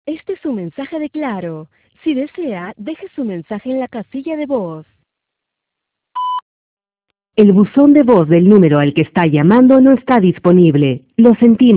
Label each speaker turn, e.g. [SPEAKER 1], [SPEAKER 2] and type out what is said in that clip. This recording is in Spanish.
[SPEAKER 1] Este es su mensaje de Claro. Si desea, deje su mensaje en la casilla de voz. El buzón de voz del número al que está llamando no está disponible. Lo sentimos.